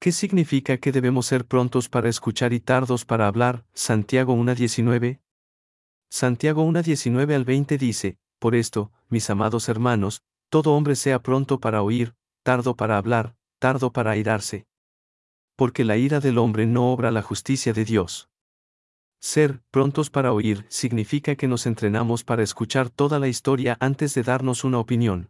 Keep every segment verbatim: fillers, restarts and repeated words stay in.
¿Qué significa que debemos ser prontos para escuchar y tardos para hablar? Santiago uno diecinueve. Santiago uno diecinueve al veinte dice: Por esto, mis amados hermanos, todo hombre sea pronto para oír, tardo para hablar, tardo para airarse. Porque la ira del hombre no obra la justicia de Dios. Ser prontos para oír significa que nos entrenamos para escuchar toda la historia antes de darnos una opinión.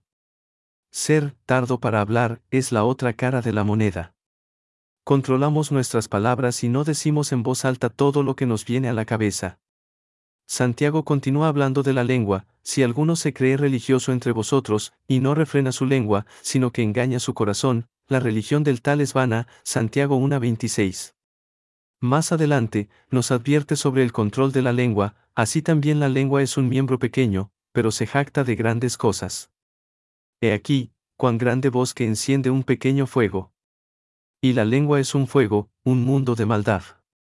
Ser tardo para hablar es la otra cara de la moneda. Controlamos nuestras palabras y no decimos en voz alta todo lo que nos viene a la cabeza. Santiago continúa hablando de la lengua: si alguno se cree religioso entre vosotros, y no refrena su lengua, sino que engaña su corazón, la religión del tal es vana. Santiago uno veintiséis. Más adelante, nos advierte sobre el control de la lengua: así también la lengua es un miembro pequeño, pero se jacta de grandes cosas. He aquí, cuán grande bosque enciende un pequeño fuego. Y la lengua es un fuego, un mundo de maldad.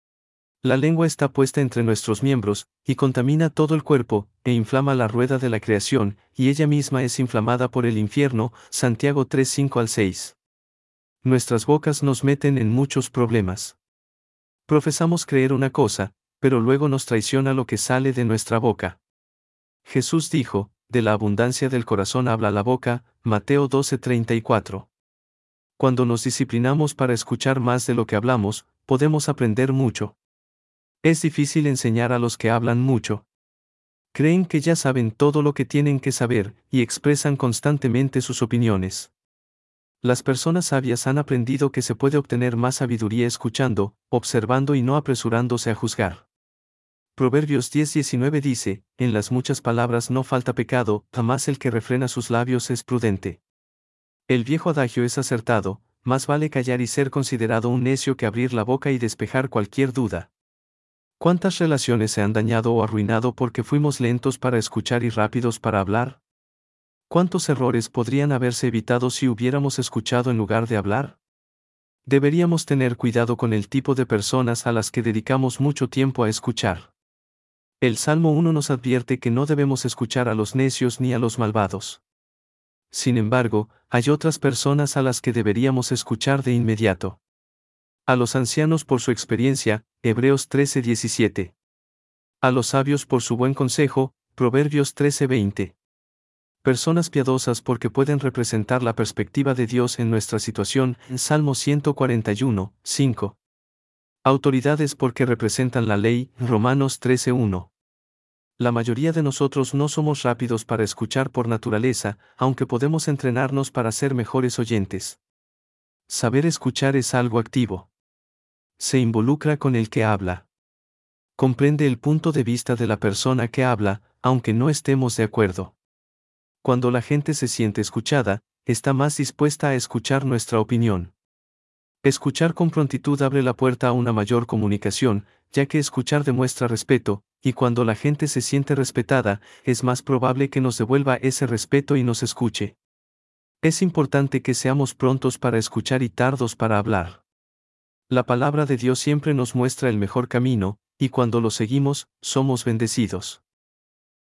La lengua está puesta entre nuestros miembros, y contamina todo el cuerpo, e inflama la rueda de la creación, y ella misma es inflamada por el infierno. Santiago tres cinco al seis. Nuestras bocas nos meten en muchos problemas. Profesamos creer una cosa, pero luego nos traiciona lo que sale de nuestra boca. Jesús dijo: de la abundancia del corazón habla la boca. Mateo doce treinta y cuatro. Cuando nos disciplinamos para escuchar más de lo que hablamos, podemos aprender mucho. Es difícil enseñar a los que hablan mucho. Creen que ya saben todo lo que tienen que saber, y expresan constantemente sus opiniones. Las personas sabias han aprendido que se puede obtener más sabiduría escuchando, observando y no apresurándose a juzgar. Proverbios diez diecinueve dice: en las muchas palabras no falta pecado, jamás el que refrena sus labios es prudente. El viejo adagio es acertado: más vale callar y ser considerado un necio que abrir la boca y despejar cualquier duda. ¿Cuántas relaciones se han dañado o arruinado porque fuimos lentos para escuchar y rápidos para hablar? ¿Cuántos errores podrían haberse evitado si hubiéramos escuchado en lugar de hablar? Deberíamos tener cuidado con el tipo de personas a las que dedicamos mucho tiempo a escuchar. El Salmo uno nos advierte que no debemos escuchar a los necios ni a los malvados. Sin embargo, hay otras personas a las que deberíamos escuchar de inmediato. A los ancianos por su experiencia, Hebreos trece diecisiete. A los sabios por su buen consejo, Proverbios trece veinte. Personas piadosas porque pueden representar la perspectiva de Dios en nuestra situación, Salmo ciento cuarenta y uno, cinco. Autoridades porque representan la ley, Romanos trece uno. La mayoría de nosotros no somos rápidos para escuchar por naturaleza, aunque podemos entrenarnos para ser mejores oyentes. Saber escuchar es algo activo. Se involucra con el que habla. Comprende el punto de vista de la persona que habla, aunque no estemos de acuerdo. Cuando la gente se siente escuchada, está más dispuesta a escuchar nuestra opinión. Escuchar con prontitud abre la puerta a una mayor comunicación, ya que escuchar demuestra respeto, y cuando la gente se siente respetada, es más probable que nos devuelva ese respeto y nos escuche. Es importante que seamos prontos para escuchar y tardos para hablar. La palabra de Dios siempre nos muestra el mejor camino, y cuando lo seguimos, somos bendecidos.